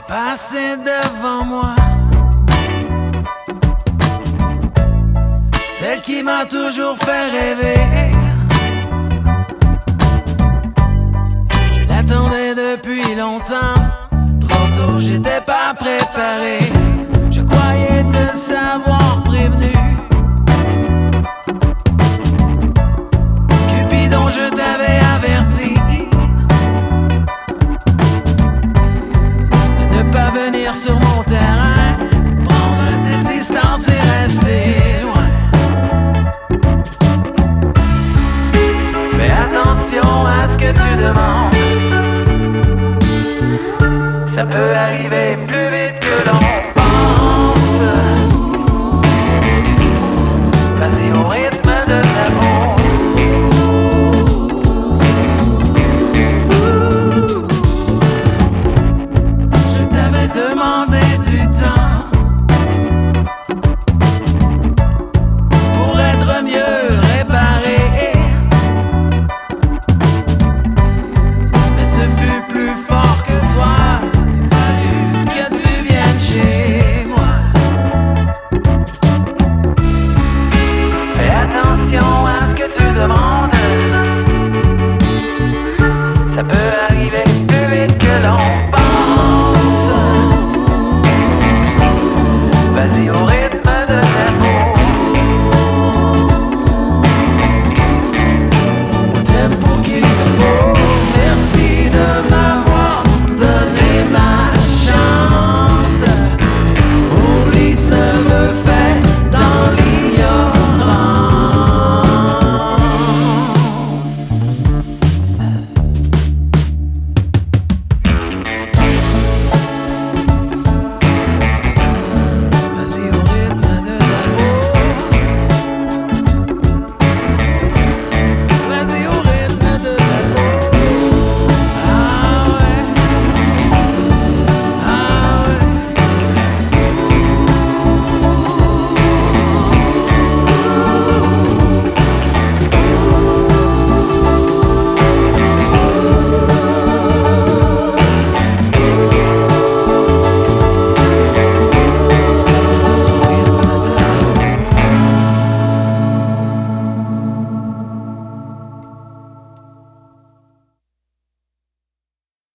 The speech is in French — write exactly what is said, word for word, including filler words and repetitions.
Passer devant moi, celle qui m'a toujours fait rêver. Je l'attendais depuis longtemps, trop tôt j'étais pas préparé. Je croyais te savoir prévenu. Cupidon, je t'avais averti pas venir sur mon terrain, prendre tes distances et rester loin. Fais attention à ce que tu demandes, ça peut arriver plus vite que l'on pense. Vas-y au rythme de ta peau.